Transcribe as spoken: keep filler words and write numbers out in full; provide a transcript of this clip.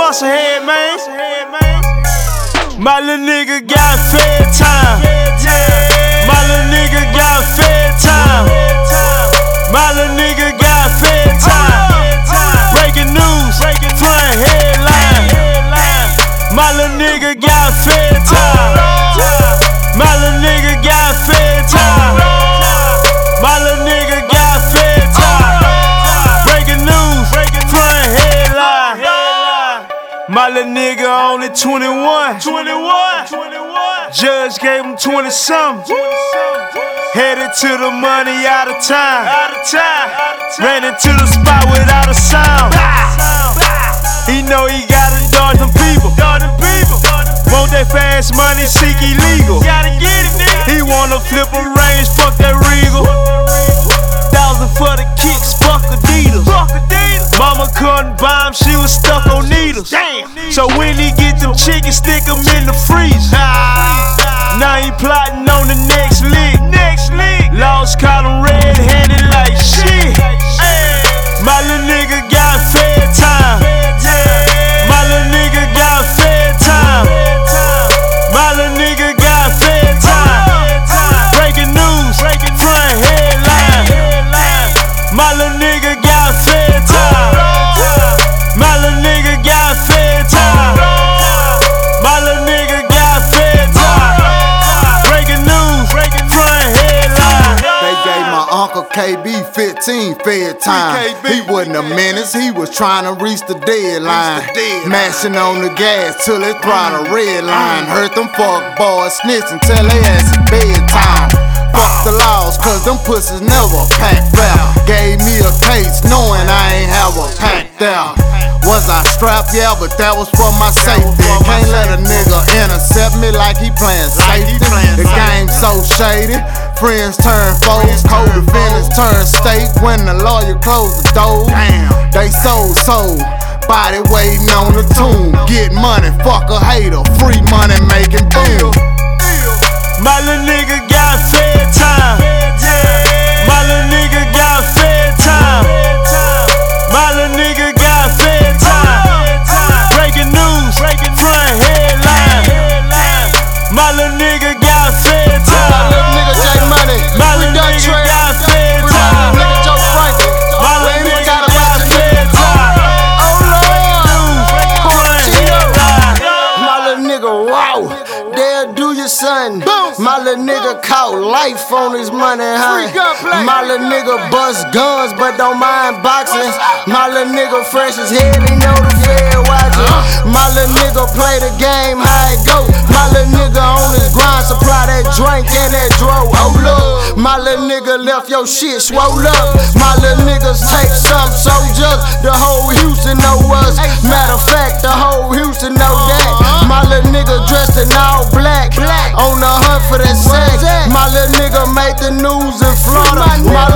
Muscle head, man. My little nigga got fair time. My little nigga got fair time. My little nigga got fair time. Breaking news, front headline. My little nigga got fair time. My little nigga got fair time. My little nigga got fair time. Breaking news, front headline. My little nigga only twenty-one. Judge gave him twenty something. Headed to the money out of time. Ran into the spot without a sound. He know he gotta dodge them people. Want that fast money, seek illegal. He wanna flip a range, fuck that Regal. Thousand for the kicks, fuck Adidas. Mama couldn't buy him, she was stuck on needles. So when he get them chickens, stick them in the freezer. Now he plotting on the next lick. Lost, caught him red-handed like shit. My little nigga got fair time. My little nigga got fair time. My little nigga got fair time. Breaking news, front headline. My little nigga got fair time. My little nigga got fair time. My little nigga got fair time. Breaking news, front headline. They gave my Uncle K B fifteen fair time. He wasn't a menace, he was trying to reach the deadline. Mashing on the gas till it throwed a red line. Hurt them fuck boys snitching till they ass at bedtime. Fuck the laws, cause them pussies never pack fair. Gave me a case knowing I ain't have a pack there. Was I strapped? Yeah, but that was for my safety. Can't let a nigga intercept me like he playing safety. The game's so shady. Friends turn foes, co-defendants turn state. When the lawyer closed the door, they sold sold. Body waiting on the tomb. Get money, fuck a hater. Free money making boom. My little nigga got fair time. My little nigga got fair time. My little nigga got fair time. Breaking news, front headline. My little nigga got fair time. My little nigga J Money. My little nigga got fair time. Nigga Joe Franklin. My little nigga got fair time. My little nigga raw. They'll do your son. My little nigga caught life on his money, huh? My little nigga bust guns but don't mind boxing. My little nigga fresh as hell, he know the fair watching. My little nigga play the game, how it go. My little nigga on his grind, supply that drink and that dro. Oh look, my little nigga left your shit swole up. My little niggas take some soldiers. The whole Houston know us. Matter of fact, the whole Houston know that. My little nigga dressed in all black, on the hunt for that sack. My little nigga made the news in Florida. My